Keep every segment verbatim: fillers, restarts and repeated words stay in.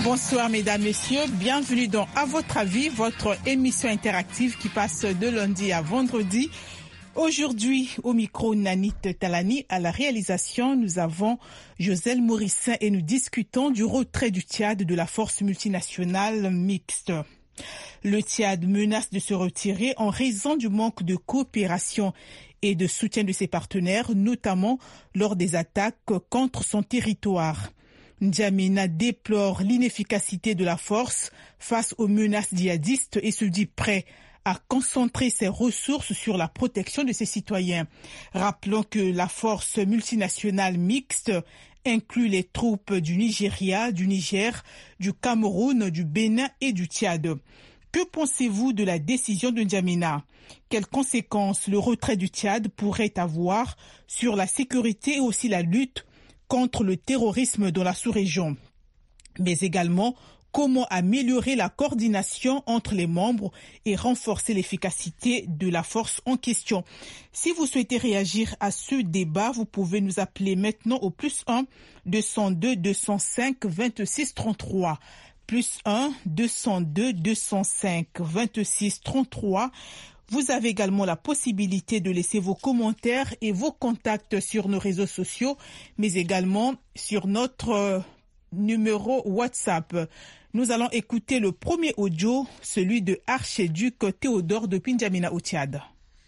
Bonsoir mesdames, messieurs, bienvenue dans À votre avis, votre émission interactive qui passe de lundi à vendredi. Aujourd'hui, au micro, Nanit Talani, à la réalisation, nous avons Joselle Morissin et nous discutons du retrait du Tchad de la force multinationale mixte. Le Tchad menace de se retirer en raison du manque de coopération et de soutien de ses partenaires, notamment lors des attaques contre son territoire. N'Djamena déplore l'inefficacité de la force face aux menaces djihadistes et se dit prêt à concentrer ses ressources sur la protection de ses citoyens. Rappelons que la force multinationale mixte inclut les troupes du Nigeria, du Niger, du Cameroun, du Bénin et du Tchad. Que pensez-vous de la décision de N'Djamena ? Quelles conséquences le retrait du Tchad pourrait avoir sur la sécurité et aussi la lutte contre le terrorisme dans la sous-région? Mais également, comment améliorer la coordination entre les membres et renforcer l'efficacité de la force en question? Si vous souhaitez réagir à ce débat, vous pouvez nous appeler maintenant au plus un deux cent deux deux cent cinq vingt-six trente-trois. Plus un deux cent deux deux cent cinq vingt-six trente-trois. Vous avez également la possibilité de laisser vos commentaires et vos contacts sur nos réseaux sociaux, mais également sur notre euh, numéro WhatsApp. Nous allons écouter le premier audio, celui de Archiduc Théodore de N'Djamena au Tchad.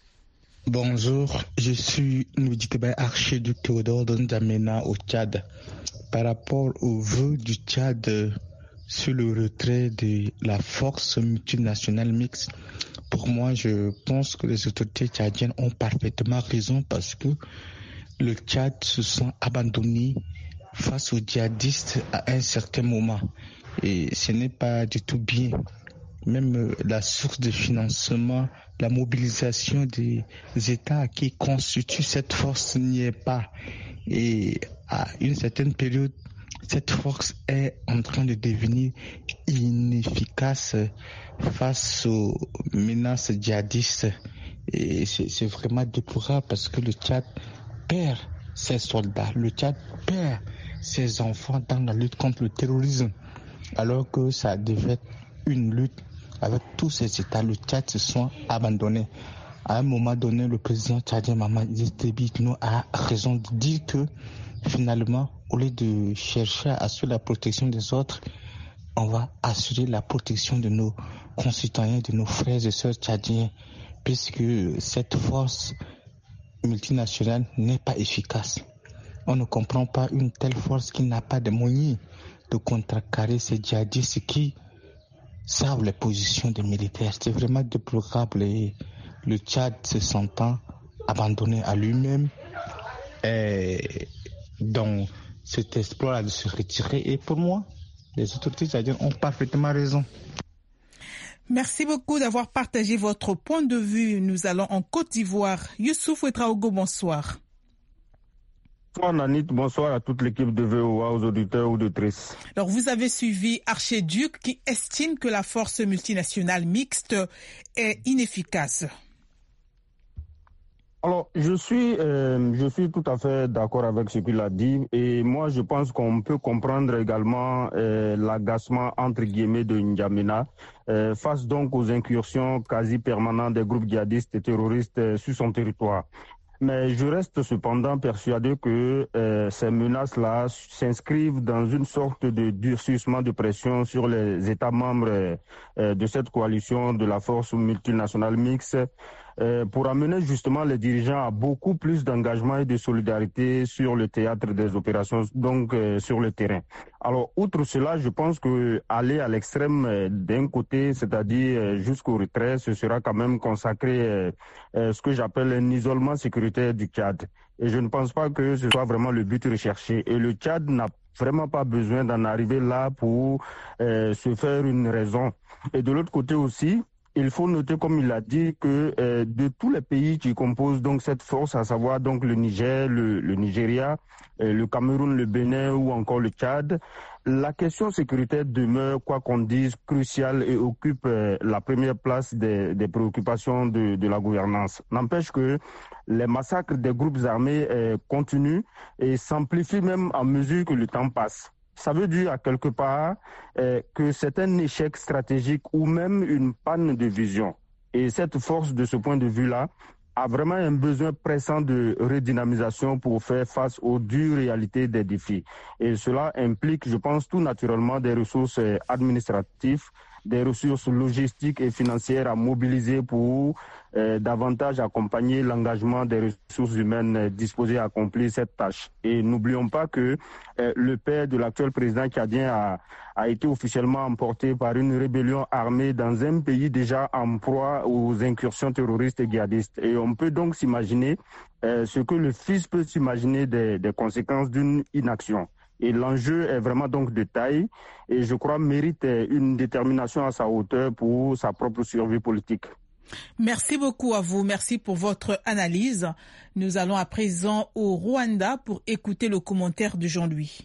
Bonjour, je suis Nouditeba Archiduc Théodore de N'Djamena au Tchad. Par rapport au vœu du Tchad sur le retrait de la force multinationale mixte, pour moi, je pense que les autorités tchadiennes ont parfaitement raison parce que le Tchad se sent abandonné face aux djihadistes à un certain moment. Et ce n'est pas du tout bien. Même la source de financement, la mobilisation des États qui constituent cette force n'y est pas. Et à une certaine période, cette force est en train de devenir inefficace face aux menaces djihadistes. Et c'est, c'est vraiment déplorable parce que le Tchad perd ses soldats, le Tchad perd ses enfants dans la lutte contre le terrorisme, alors que ça devait être une lutte avec tous ces États. Le Tchad se sont abandonnés. À un moment donné, le président tchadien Mamadou Déby Itno a raison de dire que finalement, au lieu de chercher à assurer la protection des autres, on va assurer la protection de nos concitoyens, de nos frères et sœurs tchadiens, puisque cette force multinationale n'est pas efficace. On ne comprend pas une telle force qui n'a pas de moyens de contrecarrer ces djihadistes qui savent les positions des militaires. C'est vraiment déplorable et le Tchad se sentant abandonné à lui-même et dans cet espoir de se retirer. Et pour moi, les autorités tchadiennes ont parfaitement raison. Merci beaucoup d'avoir partagé votre point de vue. Nous allons en Côte d'Ivoire. Youssouf Ouetraogo, bonsoir. Bonsoir Nanit, bonsoir à toute l'équipe de V O A, aux auditeurs ou auditrices. Alors vous avez suivi Archiduc qui estime que la force multinationale mixte est inefficace. Alors, je suis, euh, je suis tout à fait d'accord avec ce qu'il a dit et moi je pense qu'on peut comprendre également euh, l'agacement entre guillemets de N'Djamena euh, face donc aux incursions quasi permanentes des groupes djihadistes et terroristes euh, sur son territoire. Mais je reste cependant persuadé que euh, ces menaces-là s'inscrivent dans une sorte de durcissement de pression sur les États membres euh, de cette coalition de la force multinationale mixte euh, pour amener justement les dirigeants à beaucoup plus d'engagement et de solidarité sur le théâtre des opérations, donc euh, sur le terrain. Alors, outre cela, je pense que aller à l'extrême euh, d'un côté, c'est-à-dire euh, jusqu'au retrait, ce sera quand même consacrer euh, euh, ce que j'appelle un isolement sécuritaire du Tchad. Et je ne pense pas que ce soit vraiment le but recherché. Et le Tchad n'a vraiment pas besoin d'en arriver là pour euh, se faire une raison. Et de l'autre côté aussi, il faut noter, comme il a dit, que euh, de tous les pays qui composent donc cette force, à savoir donc le Niger, le, le Nigeria, euh, le Cameroun, le Bénin ou encore le Tchad, la question sécuritaire demeure, quoi qu'on dise, cruciale et occupe euh, la première place des, des préoccupations de, de la gouvernance. N'empêche que les massacres des groupes armés euh, continuent et s'amplifient même à mesure que le temps passe. ça veut dire à quelque part euh, que c'est un échec stratégique ou même une panne de vision. Et cette force, de ce point de vue-là, a vraiment un besoin pressant de redynamisation pour faire face aux dures réalités des défis. Et cela implique, je pense, tout naturellement des ressources administratives, des ressources logistiques et financières à mobiliser pour euh, davantage accompagner l'engagement des ressources humaines euh, disposées à accomplir cette tâche. Et n'oublions pas que euh, le père de l'actuel président tchadien a, a été officiellement emporté par une rébellion armée dans un pays déjà en proie aux incursions terroristes et djihadistes. Et on peut donc s'imaginer euh, ce que le fils peut s'imaginer des, des conséquences d'une inaction. Et l'enjeu est vraiment donc de taille et je crois mérite une détermination à sa hauteur pour sa propre survie politique. Merci beaucoup à vous. Merci pour votre analyse. Nous allons à présent au Rwanda pour écouter le commentaire de Jean-Louis.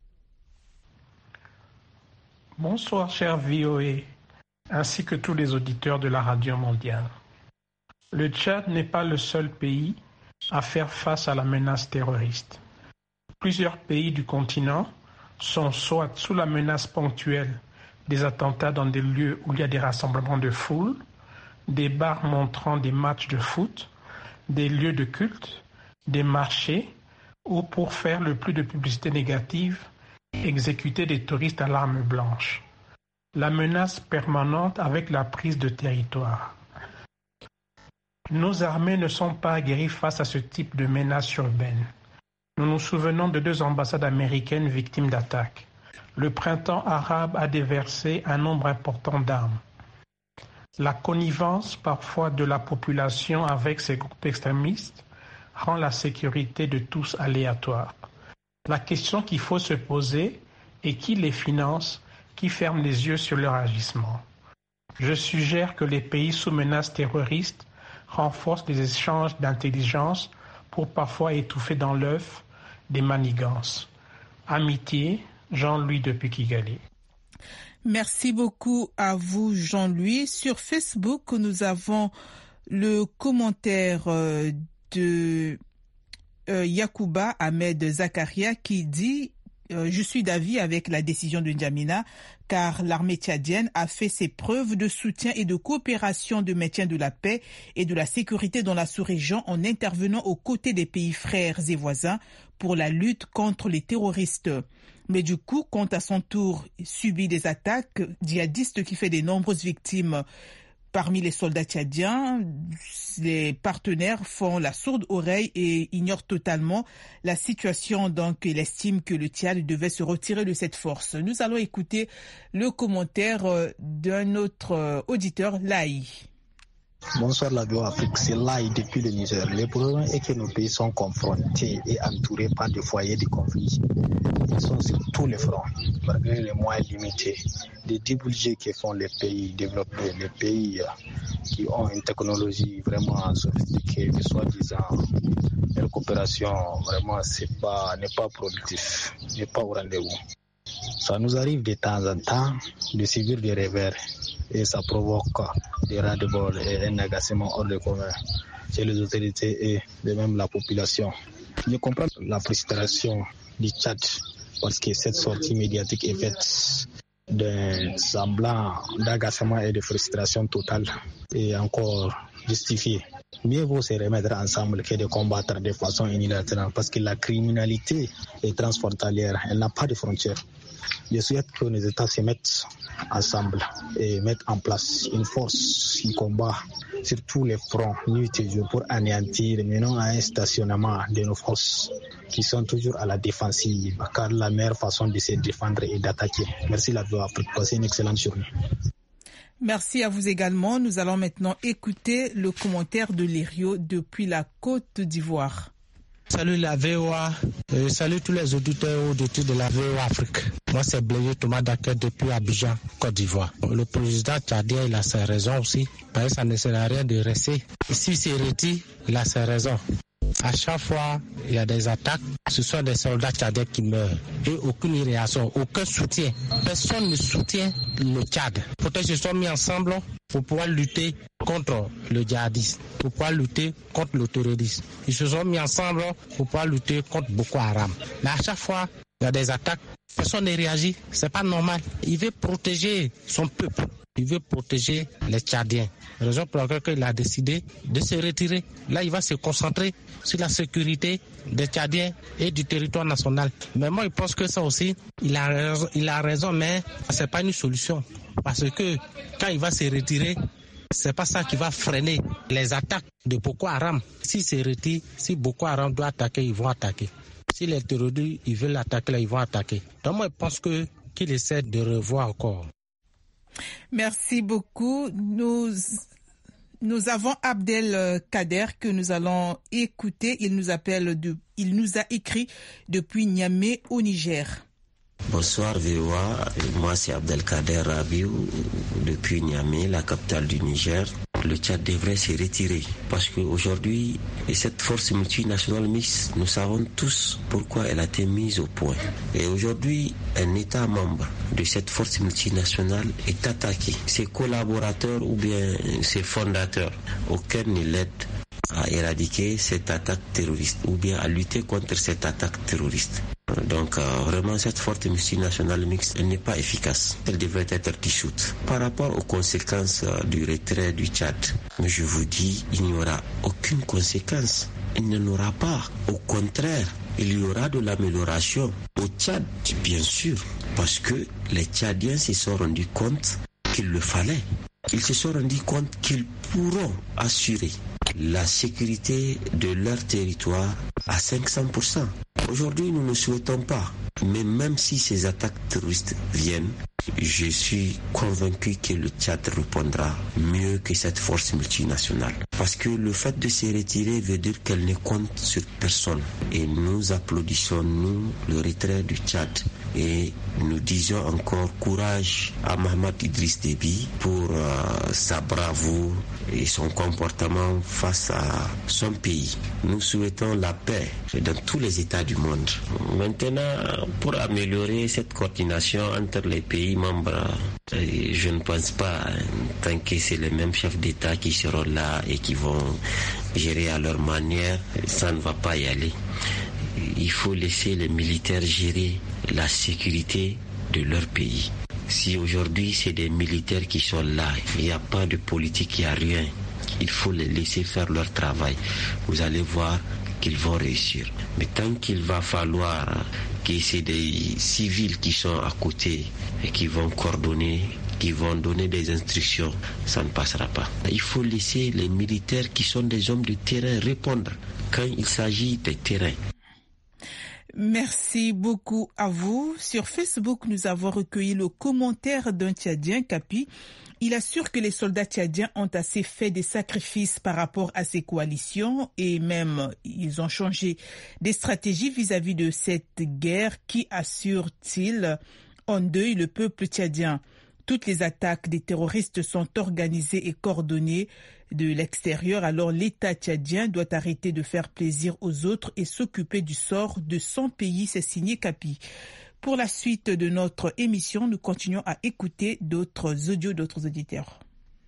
Bonsoir, cher V O A, ainsi que tous les auditeurs de la radio mondiale. Le Tchad n'est pas le seul pays à faire face à la menace terroriste. Plusieurs pays du continent sont soit sous la menace ponctuelle des attentats dans des lieux où il y a des rassemblements de foule, des bars montrant des matchs de foot, des lieux de culte, des marchés, ou pour faire le plus de publicité négative, exécuter des touristes à l'arme blanche. La menace permanente avec la prise de territoire. Nos armées ne sont pas aguerries face à ce type de menace urbaine. Nous nous souvenons de deux ambassades américaines victimes d'attaques. Le printemps arabe a déversé un nombre important d'armes. La connivence parfois de la population avec ces groupes extrémistes rend la sécurité de tous aléatoire. La question qu'il faut se poser est qui les finance, qui ferme les yeux sur leur agissement. Je suggère que les pays sous menace terroriste renforcent les échanges d'intelligence pour parfois étouffer dans l'œuf des manigances. Amitié, Jean-Louis depuis Kigali. Merci beaucoup à vous, Jean-Louis. Sur Facebook, nous avons le commentaire de euh, Yacouba Ahmed Zakaria qui dit euh, « Je suis d'avis avec la décision de N'Djamena car l'armée tchadienne a fait ses preuves de soutien et de coopération de maintien de la paix et de la sécurité dans la sous-région en intervenant aux côtés des pays frères et voisins pour la lutte contre les terroristes. Mais du coup, compte à son tour subit des attaques djihadistes qui fait de nombreuses victimes parmi les soldats tchadiens. Les partenaires font la sourde oreille et ignorent totalement la situation. Donc, il estime que le Tchad devait se retirer de cette force. Nous allons écouter le commentaire d'un autre auditeur, Laï. Bonsoir la V O A Afrique, c'est Laï depuis le Niger. Le problème est que nos pays sont confrontés et entourés par des foyers de conflit. Ils sont sur tous les fronts, malgré les moyens limités. Des divulgations que font les pays développés, les pays qui ont une technologie vraiment sophistiquée, de soi-disant, leur coopération vraiment c'est pas, n'est pas productif, n'est pas au rendez-vous. Ça nous arrive de temps en temps de subir des revers et ça provoque des ras-de-bol et un agacement hors de commun chez les autorités et de même la population. Je comprends la frustration du Tchad parce que cette sortie médiatique est faite d'un semblant d'agacement et de frustration totale et encore justifiée. Mieux vaut se remettre ensemble que de combattre de façon unilatérale parce que la criminalité est transfrontalière, elle n'a pas de frontières. Je souhaite que nos États se mettent ensemble et mettent en place une force qui combat sur tous les fronts, nuit et jour, pour anéantir, mais non à un stationnement de nos forces qui sont toujours à la défensive, car la meilleure façon de se défendre est d'attaquer. Merci la V O A Afrique, passez une excellente journée. Merci à vous également. Nous allons maintenant écouter le commentaire de Lério depuis la Côte d'Ivoire. Salut la V O A, euh, salut tous les auditeurs auditeurs de la V O A Afrique. Moi c'est Blaise Thomas Daké depuis Abidjan, Côte d'Ivoire. Le président tchadien il a ses raisons aussi, parce que ça ne sert à rien de rester. S'il se retire, il a ses raisons. À chaque fois, il y a des attaques, ce sont des soldats tchadiens qui meurent. Et aucune réaction, aucun soutien. Personne ne soutient le Tchad. Peut-être qu'ils se sont mis ensemble pour pouvoir lutter contre le djihadisme, pour pouvoir lutter contre le terrorisme. Ils se sont mis ensemble pour pouvoir lutter contre Boko Haram. Mais à chaque fois, il y a des attaques, personne ne réagit, c'est pas normal. Il veut protéger son peuple, il veut protéger les Tchadiens. Raison pour laquelle il a décidé de se retirer. Là, il va se concentrer sur la sécurité des Tchadiens et du territoire national. Mais moi, je pense que ça aussi, il a raison, il a raison, mais c'est pas une solution. Parce que quand il va se retirer, c'est pas ça qui va freiner les attaques de Boko Haram. S'ils se retirent, si Boko Haram doit attaquer, ils vont attaquer. Si les terroristes ils veulent attaquer, là, ils vont attaquer. Donc moi, je pense que qu'il essaie de revoir encore. Merci beaucoup. Nous, nous avons Abdel Kader que nous allons écouter. Il nous appelle, de, il nous a écrit depuis Niamey au Niger. Bonsoir V O A, moi c'est Abdelkader Rabiou depuis Niamey, la capitale du Niger. Le Tchad devrait se retirer parce qu'aujourd'hui, cette force multinationale mixte, nous savons tous pourquoi elle a été mise au point. Et aujourd'hui, un État membre de cette force multinationale est attaqué. Ses collaborateurs ou bien ses fondateurs, aucun ne l'aide à éradiquer cette attaque terroriste ou bien à lutter contre cette attaque terroriste. Donc euh, vraiment cette force multinationale mixte elle n'est pas efficace. Elle devrait être dissoute. Par rapport aux conséquences euh, du retrait du Tchad, mais je vous dis, il n'y aura aucune conséquence. Il n'y en aura pas. Au contraire, il y aura de l'amélioration au Tchad, bien sûr, parce que les Tchadiens se sont rendus compte qu'il le fallait. Ils se sont rendus compte qu'ils pourront assurer la sécurité de leur territoire à cinq cents pour cent. Aujourd'hui, nous ne souhaitons pas, mais même si ces attaques terroristes viennent, je suis convaincu que le Tchad répondra mieux que cette force multinationale. Parce que le fait de se retirer veut dire qu'elle ne compte sur personne. Et nous applaudissons, nous, le retrait du Tchad. Et nous disons encore courage à Mohamed Idriss Déby pour euh, sa bravoure et son comportement face à son pays. Nous souhaitons la paix dans tous les États du monde. Maintenant, pour améliorer cette coordination entre les pays membres, je ne pense pas, tant que c'est les mêmes chefs d'État qui seront là et qui vont gérer à leur manière, ça ne va pas y aller. Il faut laisser les militaires gérer la sécurité de leur pays. Si aujourd'hui c'est des militaires qui sont là, il n'y a pas de politique, il n'y a rien. Il faut les laisser faire leur travail. Vous allez voir qu'ils vont réussir. Mais tant qu'il va falloir que c'est des civils qui sont à côté et qui vont coordonner, qui vont donner des instructions, ça ne passera pas. Il faut laisser les militaires qui sont des hommes de terrain répondre quand il s'agit des terrains. Merci beaucoup à vous. Sur Facebook, nous avons recueilli le commentaire d'un Tchadien, Kapi. Il assure que les soldats tchadiens ont assez fait des sacrifices par rapport à ces coalitions et même ils ont changé des stratégies vis-à-vis de cette guerre qui, assure-t-il, endeuille le peuple tchadien. Toutes les attaques des terroristes sont organisées et coordonnées de l'extérieur, alors l'État tchadien doit arrêter de faire plaisir aux autres et s'occuper du sort de son pays, c'est signé Kapi. Pour la suite de notre émission, nous continuons à écouter d'autres audios d'autres auditeurs.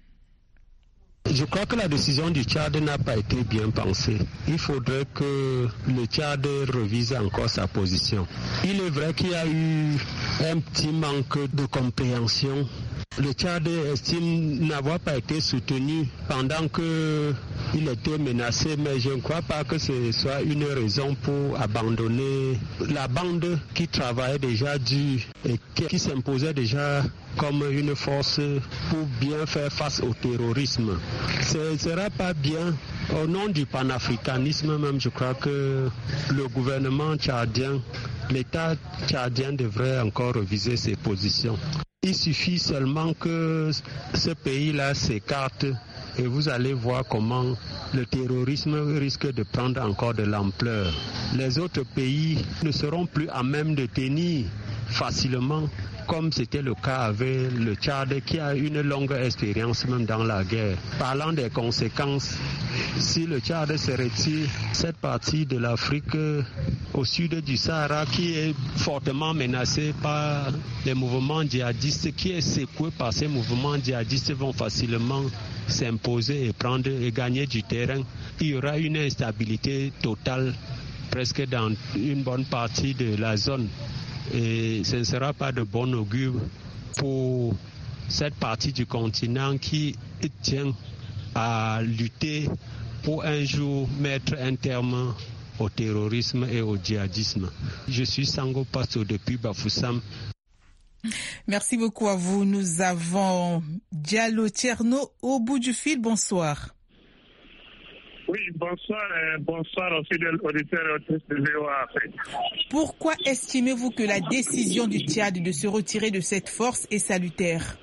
Je crois que la décision du Tchad n'a pas été bien pensée. Il faudrait que le Tchad revise encore sa position. Il est vrai qu'il y a eu un petit manque de compréhension. Le Tchad estime n'avoir pas été soutenu pendant qu'il était menacé, mais je ne crois pas que ce soit une raison pour abandonner la bande qui travaillait déjà dur et qui s'imposait déjà comme une force pour bien faire face au terrorisme. Ce ne sera pas bien. Au nom du panafricanisme même, je crois que le gouvernement tchadien, l'État tchadien devrait encore reviser ses positions. Il suffit seulement que ce pays-là s'écarte et vous allez voir comment le terrorisme risque de prendre encore de l'ampleur. Les autres pays ne seront plus à même de tenir facilement, comme c'était le cas avec le Tchad qui a une longue expérience même dans la guerre. Parlant des conséquences, si le Tchad se retire, cette partie de l'Afrique au sud du Sahara qui est fortement menacée par les mouvements djihadistes, qui est secouée par ces mouvements djihadistes, vont facilement s'imposer et prendre et gagner du terrain. Il y aura une instabilité totale presque dans une bonne partie de la zone. Et ce ne sera pas de bon augure pour cette partie du continent qui tient à lutter pour un jour mettre un terme au terrorisme et au djihadisme. Je suis Sango Passo depuis Bafoussam. Merci beaucoup à vous. Nous avons Diallo Tcherno au bout du fil. Bonsoir. Oui, bonsoir et bonsoir aux fidèles auditeurs et auditrices de V O A Afrique. Pourquoi estimez-vous que la décision du Tchad de se retirer de cette force est salutaire?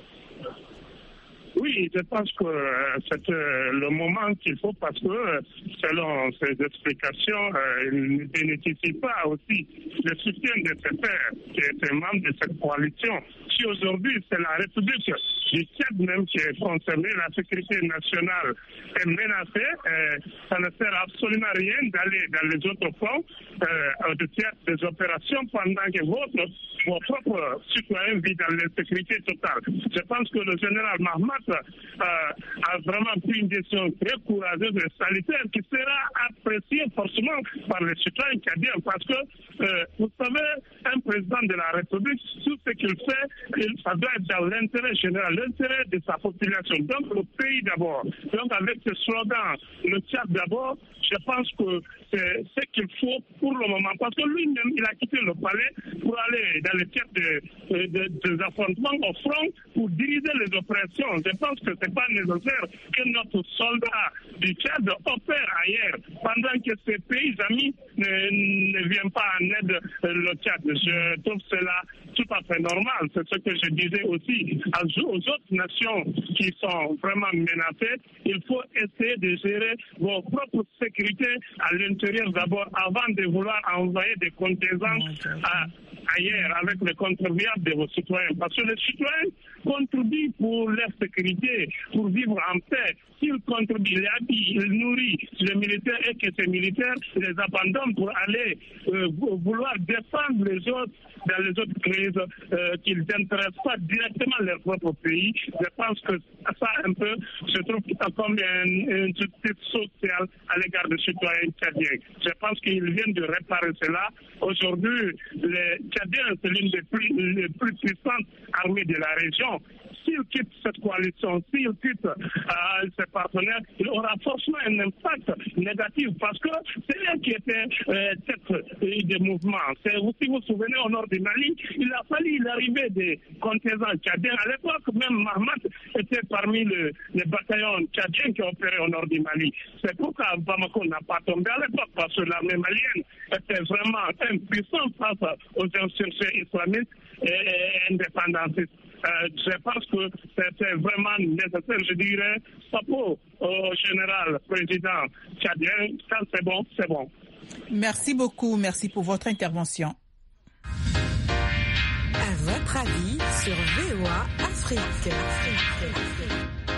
Oui, je pense que euh, c'est euh, le moment qu'il faut parce que, euh, selon ces explications, euh, il ne bénéficie pas aussi le soutien de ses pairs qui étaient membres de cette coalition. Si aujourd'hui c'est la République du Tchad même qui est concernée, la sécurité nationale est menacée, euh, ça ne sert absolument à rien d'aller dans les autres fronts euh, de théâtre des opérations pendant que votre, vos propres citoyens vivent dans l'insécurité totale. Je pense que le général Mahmoud Euh, a vraiment pris une décision très courageuse et salutaire qui sera appréciée forcément par les citoyens tchadiens parce que, euh, vous savez, un président de la République, tout ce qu'il fait, il, ça doit être dans l'intérêt général, l'intérêt de sa population, donc le pays d'abord. Donc avec ce slogan, le Tchad d'abord, je pense que c'est ce qu'il faut pour le moment parce que lui-même, il a quitté le palais pour aller dans le théâtre de, de, de, des affrontements au front pour diriger les opérations. Je pense que ce n'est pas nécessaire que notre soldat du Tchad opère ailleurs pendant que ces pays amis ne, ne viennent pas en aide le Tchad. Je trouve cela tout à fait normal. C'est ce que je disais aussi aux autres nations qui sont vraiment menacées. Il faut essayer de gérer vos propres sécurités à l'intérieur d'abord avant de vouloir envoyer des contingents à, ailleurs avec les contribuables de vos citoyens. Parce que les citoyens contribuent pour leur sécurité, pour vivre en paix. S'ils contribuent, ils habillent, ils nourrissent les militaires et que ces militaires les abandonnent pour aller euh, vouloir défendre les autres dans les autres crises euh, qui n'intéressent pas directement leur propre pays. Je pense que ça un peu se trouve comme une, une justice sociale à l'égard des citoyens tchadiens. Je pense qu'ils viennent de réparer cela. Aujourd'hui, les Tchadiens, c'est l'une des plus, les plus puissantes armées de la région. S'ils quittent cette coalition, s'ils quittent euh, ses partenaires, il aura forcément un impact négatif parce que c'est eux qui étaient euh, tête euh, des mouvements. C'est, si vous vous souvenez, au nord du Mali, il a fallu l'arrivée des contingents tchadiens. À l'époque, même Mahmoud était parmi le, les bataillons tchadiens qui opéraient au nord du Mali. C'est pourquoi Bamako n'a pas tombé à l'époque parce que l'armée malienne était vraiment impuissante face aux insurgés islamistes et, et indépendantistes. Euh, je pense que c'était vraiment nécessaire, je dirais, chapeau au général président tchadien. Quand c'est bon, c'est bon. Merci beaucoup, merci pour votre intervention. À votre avis sur V O A Afrique. Afrique.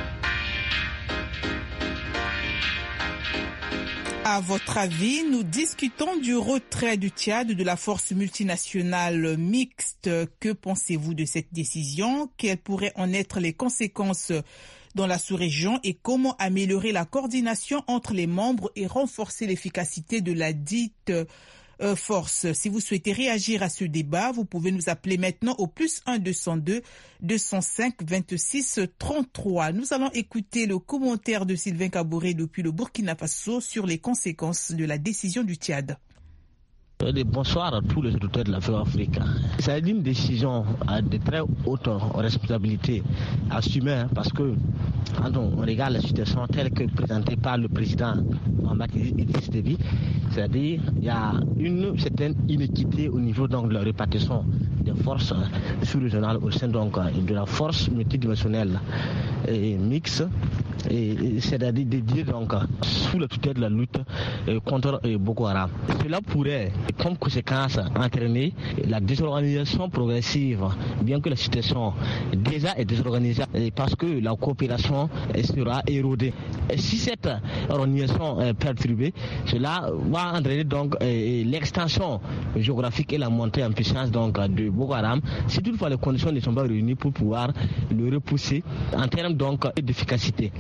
À votre avis, nous discutons du retrait du Tchad de la force multinationale mixte. Que pensez-vous de cette décision? Quelles pourraient en être les conséquences dans la sous-région et comment améliorer la coordination entre les membres et renforcer l'efficacité de la dite euh, force? Si vous souhaitez réagir à ce débat, vous pouvez nous appeler maintenant au plus un deux cent deux, deux cent cinq, vingt-six, trente-trois. Nous allons écouter le commentaire de Sylvain Kabouré depuis le Burkina Faso sur les conséquences de la décision du Tchad. Bonsoir à tous les auditeurs de la V O A Afrique. C'est une décision de très haute responsabilité assumée parce que quand on regarde la situation telle que présentée par le président Mohamed Idriss Déby, c'est-à-dire il y a une certaine inéquité au niveau donc de la répartition des forces sous-régionales au sein donc de la force multidimensionnelle et mixte, et c'est-à-dire dédiée donc sous la tutelle de la lutte contre Boko Haram. Cela pourrait comme conséquence entraîner la désorganisation progressive, bien que la situation déjà est désorganisée, parce que la coopération sera érodée. Et si cette organisation est perturbée, cela va entraîner donc l'extension géographique et la montée en puissance donc de Boko Haram, si toutefois les conditions ne sont pas réunies pour pouvoir le repousser en termes donc d'efficacité.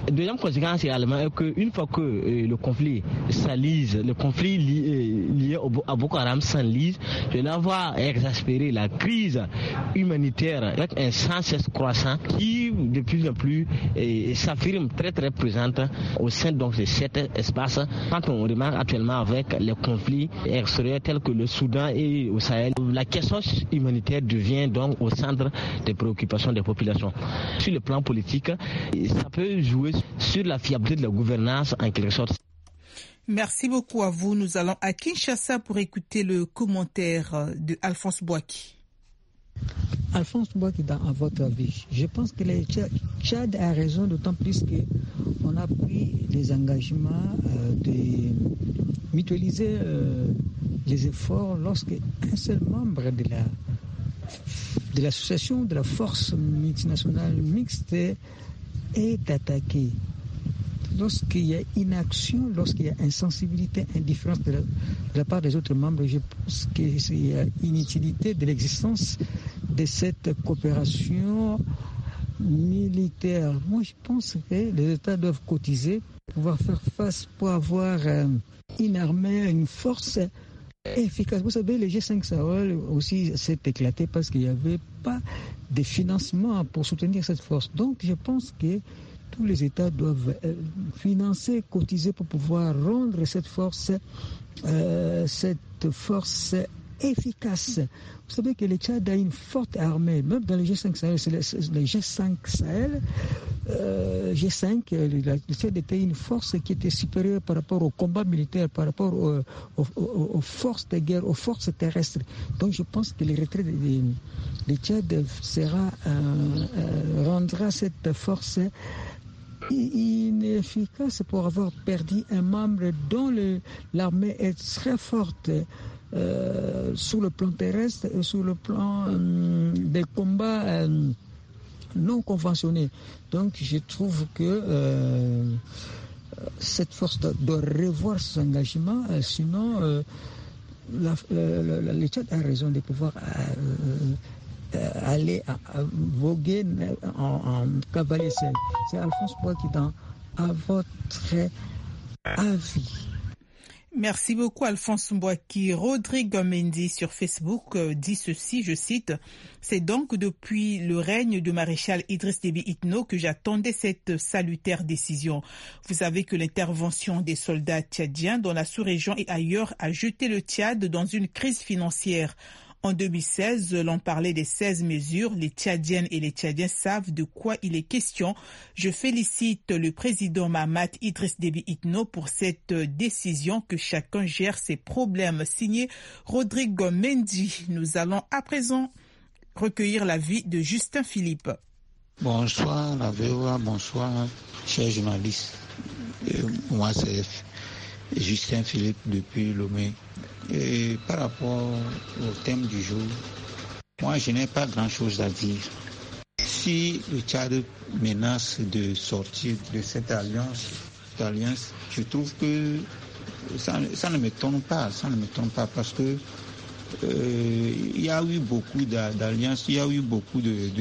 Deuxième conséquence également est qu'une fois que euh, le conflit s'enlise, le conflit lié, lié au, à Boko Haram s'enlise, cela va exaspérer la crise humanitaire avec un sans cesse croissant qui de plus en plus euh, s'affirme très très présente au sein donc, de cet espace. Quand on remarque actuellement avec les conflits extérieurs tels que le Soudan et au Sahel, la question humanitaire devient donc au centre des préoccupations des populations. Sur le plan politique, ça peut jouer sur la fiabilité de la gouvernance en quelque sorte. Merci beaucoup à vous. Nous allons à Kinshasa pour écouter le commentaire de Alphonse Bouaki. Alphonse Bouaki, à votre avis, je pense que le Tchad a raison, d'autant plus qu'on a pris les engagements euh, de mutualiser euh, les efforts lorsque un seul membre de la de l'association de la force multinationale mixte est attaqué. Lorsqu'il y a inaction, lorsqu'il y a insensibilité, indifférence de la, de la part des autres membres, je pense qu'il y a inutilité de l'existence de cette coopération militaire. Moi, je pense que les États doivent cotiser pour pouvoir faire face, pour avoir euh, une armée, une force efficace. Vous savez, le G cinq Sahel aussi s'est éclaté parce qu'il n'y avait pas de financement pour soutenir cette force. Donc, je pense que tous les États doivent euh, financer, cotiser pour pouvoir rendre cette force, euh, cette force efficace. Vous savez que le Tchad a une forte armée, même dans le G cinq Sahel, c'est le, le G cinq Sahel, euh, G cinq, le, le Tchad était une force qui était supérieure par rapport au combat militaire, par rapport au, au, au, aux forces de guerre, aux forces terrestres. Donc je pense que le retrait du Tchad sera, euh, euh, rendra cette force inefficace pour avoir perdu un membre dont le, l'armée est très forte. Euh, sur le plan terrestre et sur le plan euh, des combats euh, non conventionnés. Donc je trouve que euh, cette force doit, doit revoir ses engagements, euh, sinon euh, la, la, la, le Tchad a raison de pouvoir euh, euh, aller à, à voguer en, en cavalier seul. C'est Alphonse Bouaki dans à votre avis. Merci beaucoup Alphonse Mbouaki. Rodrigue Mendy sur Facebook dit ceci, je cite, « C'est donc depuis le règne de maréchal Idriss Déby Itno que j'attendais cette salutaire décision. Vous savez que l'intervention des soldats tchadiens dans la sous-région et ailleurs a jeté le Tchad dans une crise financière. En deux mille seize, l'on parlait des seize mesures. Les Tchadiennes et les Tchadiens savent de quoi il est question. Je félicite le président Mahamat Idriss Déby Itno pour cette décision, que chacun gère ses problèmes. » Signé Rodrigue Mendy. Nous allons à présent recueillir l'avis de Justin Philippe. Bonsoir la V O A, bonsoir chers journalistes. Euh, moi c'est Justin Philippe depuis Lomé. Et par rapport au thème du jour, moi je n'ai pas grand-chose à dire. Si le Tchad menace de sortir de cette alliance, cette alliance je trouve que ça, ça ne m'étonne pas, ça ne m'étonne pas parce que euh, il y a eu beaucoup d'alliances, il y a eu beaucoup de,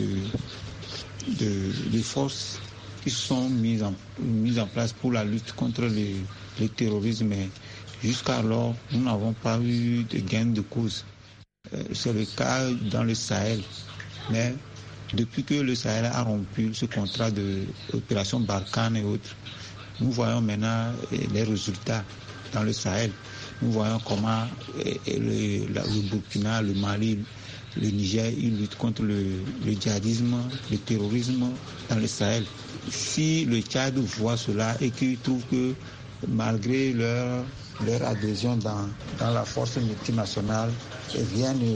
de, de, de forces qui sont mises en, mises en place pour la lutte contre le, le terrorisme. Jusqu'alors, nous n'avons pas eu de gain de cause. Euh, c'est le cas dans le Sahel. Mais depuis que le Sahel a rompu ce contrat de l'opération Barkhane et autres, nous voyons maintenant les résultats dans le Sahel. Nous voyons comment le, le Burkina, le Mali, le Niger, ils luttent contre le, le djihadisme, le terrorisme dans le Sahel. Si le Tchad voit cela et qu'il trouve que malgré leur, leur adhésion dans, dans la force multinationale, rien ne,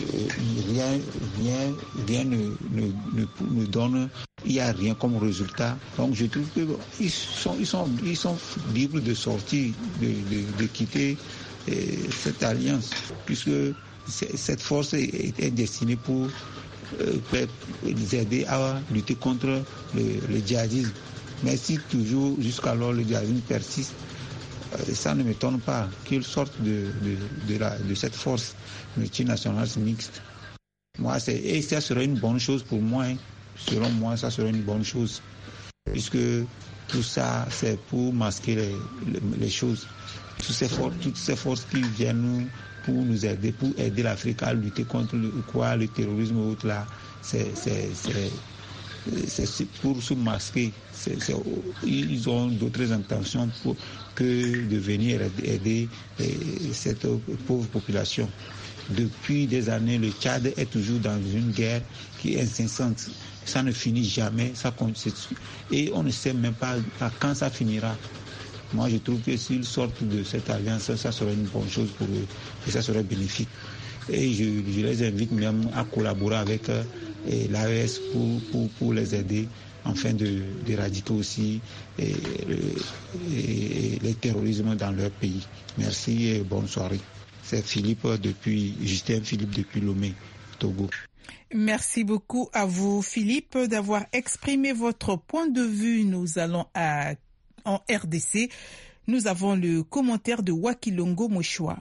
rien, rien, rien ne, ne, ne, ne donne, il n'y a rien comme résultat. Donc je trouve qu'ils sont, ils sont, ils sont libres de sortir, de, de, de quitter euh, cette alliance, puisque cette force est, est destinée pour euh, les aider à lutter contre le, le djihadisme. Mais si toujours, jusqu'alors, le djihadisme persiste, euh, ça ne m'étonne pas qu'ils sortent de, de, de, la, de cette force multinationale mixte. Moi, c'est, et ça serait une bonne chose pour moi. Hein. Selon moi, ça serait une bonne chose. Puisque tout ça, c'est pour masquer les, les, les choses. Toutes ces, forces, toutes ces forces qui viennent pour nous aider, pour aider l'Afrique à lutter contre le, quoi, le terrorisme ou autre là, c'est, c'est, c'est, c'est pour se masquer. C'est, c'est, ils ont d'autres intentions pour, que de venir aider cette pauvre population. Depuis des années, le Tchad est toujours dans une guerre qui est incessante. Ça ne finit jamais, ça continue. Et on ne sait même pas à quand ça finira. Moi, je trouve que s'ils sortent de cette alliance, ça serait une bonne chose pour eux et ça serait bénéfique. Et je, je les invite même à collaborer avec euh, l'A E S pour, pour, pour les aider afin de, d'éradiquer aussi et, et, et les terrorismes dans leur pays. Merci et bonne soirée. C'est Philippe depuis, Justin Philippe depuis Lomé, Togo. Merci beaucoup à vous, Philippe, d'avoir exprimé votre point de vue. Nous allons à, en R D C. Nous avons le commentaire de Wakilongo Mochoa.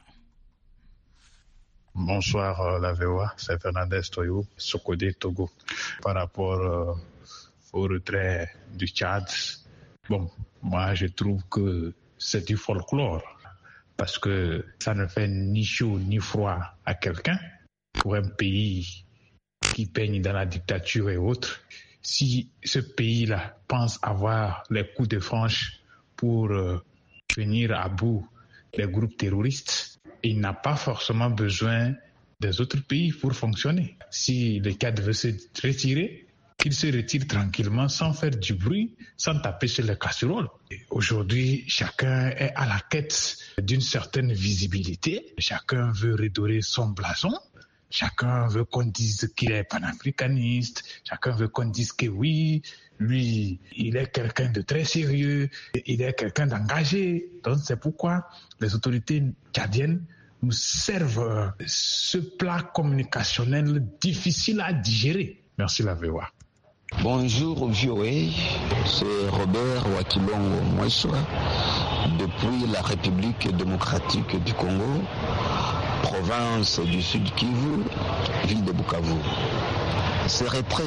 Bonsoir, euh, la V O A, c'est Fernandez Toyo, Sokodé, Togo. Par rapport euh, au retrait du Tchad, bon, moi je trouve que c'est du folklore, parce que ça ne fait ni chaud ni froid à quelqu'un. Pour un pays qui peigne dans la dictature et autres, si ce pays-là pense avoir les coups de franche pour euh, venir à bout des groupes terroristes, il n'a pas forcément besoin des autres pays pour fonctionner. Si le Tchad veut se retirer, qu'il se retire tranquillement sans faire du bruit, sans taper sur les casseroles. Et aujourd'hui, chacun est à la quête d'une certaine visibilité. Chacun veut redorer son blason. Chacun veut qu'on dise qu'il est panafricaniste. Chacun veut qu'on dise que oui, lui, il est quelqu'un de très sérieux. Il est quelqu'un d'engagé. Donc c'est pourquoi les autorités tchadiennes nous servent ce plat communicationnel difficile à digérer. Merci la V O A. Bonjour V O A, c'est Robert Wakilongo Mochoa depuis la République démocratique du Congo, province du Sud Kivu, ville de Bukavu. Ce retrait,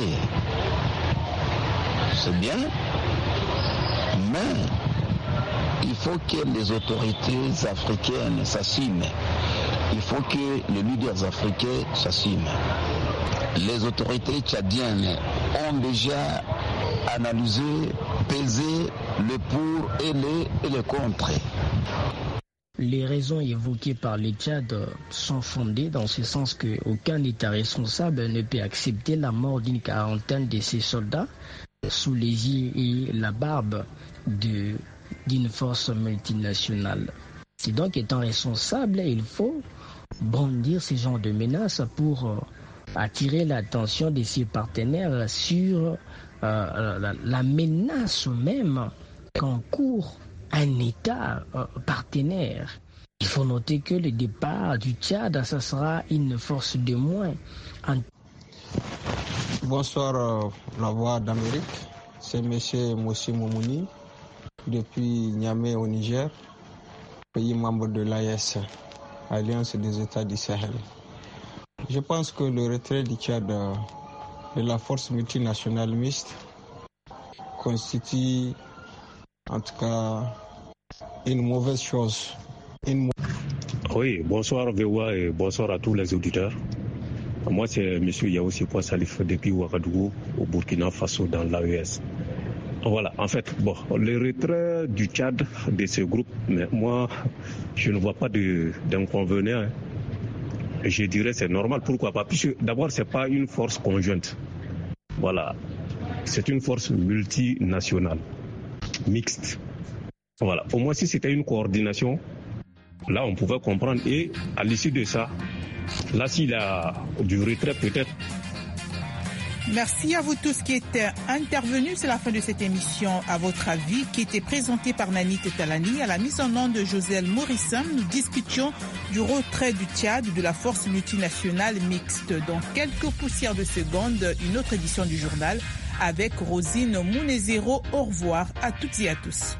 c'est bien, mais il faut que les autorités africaines s'assument. Il faut que les leaders africains s'assument. Les autorités tchadiennes ont déjà analysé, pesé le pour et le, et le contre. Les raisons évoquées par le Tchad sont fondées dans ce sens qu'aucun État responsable ne peut accepter la mort d'une quarantaine de ses soldats sous les yeux et la barbe de, d'une force multinationale. C'est donc étant responsable, il faut brandir ce genre de menaces pour attirer l'attention de ses partenaires sur euh, la, la menace même qu'encourt un État euh, partenaire. Il faut noter que le départ du Tchad, ça sera une force de moins. En... Bonsoir, euh, la voix d'Amérique. C'est M. Mossi Moumouni, depuis Niamey au Niger, pays membre de l'A E S, Alliance des États du Sahel. Je pense que le retrait du Tchad euh, de la force multinationale mixte constitue en tout cas une mauvaise chose. Une mau- oui, bonsoir V O A et bonsoir à tous les auditeurs. Moi, c'est M. Yaoussi Salif depuis Ouagadougou, au Burkina Faso, dans l'A E S. Voilà, en fait, bon, le retrait du Tchad de ce groupe, mais moi, je ne vois pas de, d'inconvénient. Hein. Je dirais c'est normal. Pourquoi pas? Puisque d'abord, c'est pas une force conjointe. Voilà, c'est une force multinationale, mixte. Voilà, au moins si c'était une coordination, là, on pouvait comprendre. Et à l'issue de ça, là, s'il y a du retrait, peut-être. Merci à vous tous qui êtes intervenus. C'est la fin de cette émission, à votre avis, qui était présentée par Nanit Talani. À la mise en onde de Joselle Morrison, nous discutions du retrait du Tchad de la force multinationale mixte. Dans quelques poussières de secondes, une autre édition du journal avec Rosine Mounezero. Au revoir à toutes et à tous.